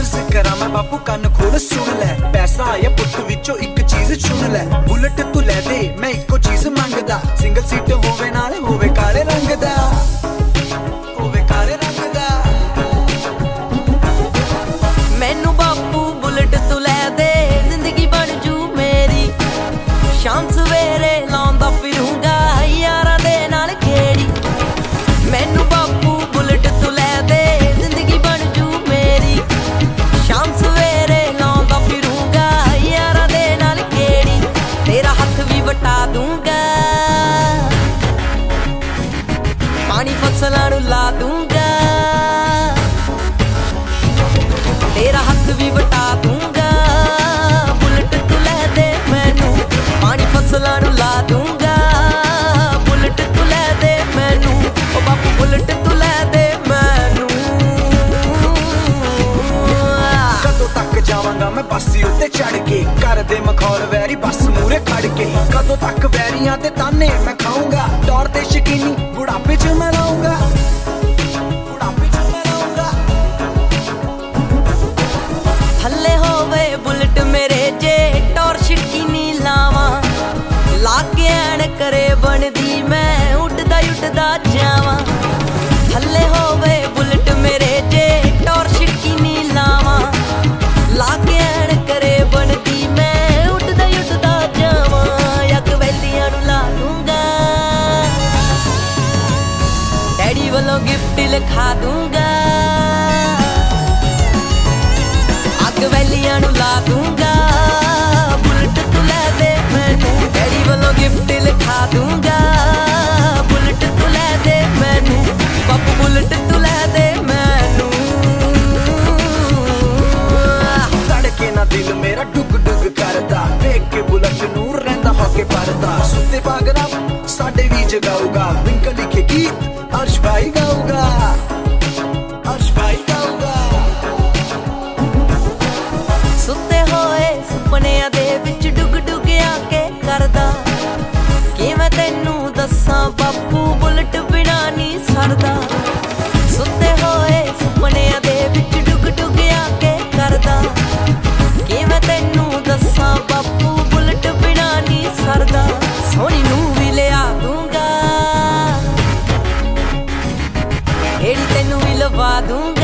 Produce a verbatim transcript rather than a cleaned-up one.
अर्ज करा मैं बापू कान खोल सुन लै, पैसा आया पुट विचों एक चीज चुन लै। बुलेट तू लै दे मैं इको चीज मंगदा, सिंगल सीट होवे नाल होवे काले रंग दा, होवे काले रंग दा। मैनू बापू बुलेट तू लै दे, जिंदगी बन जू मेरी। शाम सवेरे लाउंदा फिरूंगा यारां दे नाल खेड़ी। मैनू बापू बुलेट तू लै दे, जिंदगी बन जू मेरी। शाम सवेरे लाउंदा फिरूंगा यारां दे नाल खेड़ी। तेरा हथ भी वटा दूंगा, पानी फसलां नूं ला दूंगा। तेरा हथ भी वटा दूंगा, बुलेट तू लै दे मैनू। पानी फसलां नूं ला दूंगा, बुलेट तू लै दे मैनू। ओ बापू बुलेट तू लै दे मैनू। कदों तक जावांगा मैं बस उत्ते चढ़ के, कर दे मखौल वैरी बस मूरे खड़ के। कदों तक वैरियां ते ताने मैं खाऊंगा, दौड़ ते शकीनी बुढ़ापे च मैं लाऊंगा, बुढ़ापे च मैं लाऊंगा। थल्ले होवे बुलेट मेरे जे टॉर शकीनी लावां। लागे ऐन करे बनदी मैं उड़दा उड़दा जावां। थल्ले होवे बुलेट मेरे जे टॉर शकीनी लावां। लागे ऐन करे बनदी मैं उड़दा उड़दा जावां। अग वैलियां नूं ला दूंगा, डैडी वालों गिफ्ट लिखा दूंगा। अग वैलियां नूं ला दूंगा, बुलेट तू लै दे मैनू। डैडी वालों गिफ्ट लिखा दूंगा, बुलेट तू लै दे मैनू। बापू बुलेट तू लै दे मैनू। धड़के ना दिल मेरा डुग डुग करदा, देख के बुलेट नूं रहिंदा होके भरदा। सुत्ते पागरा साडे भी जगाऊगा, विंकल लिखे गीत अर्श भाई गाऊगा, अर्श भाई गाऊगा। सुत्ते होए सुपनियां दे विच डुग डुग आके करदा। कि मैं तैनू दस्सां बापू बुलेट बिना नहीं सरदा। सुत्ते होए सुपनियां दे विच डुग डुग आके करदा। कि मैं तैनू दस्सां बापू बुलेट बिना नहीं सरदा। सोनी नूं भी लिया दूंगा, एड़ी तैनू भी लवा दूंगा।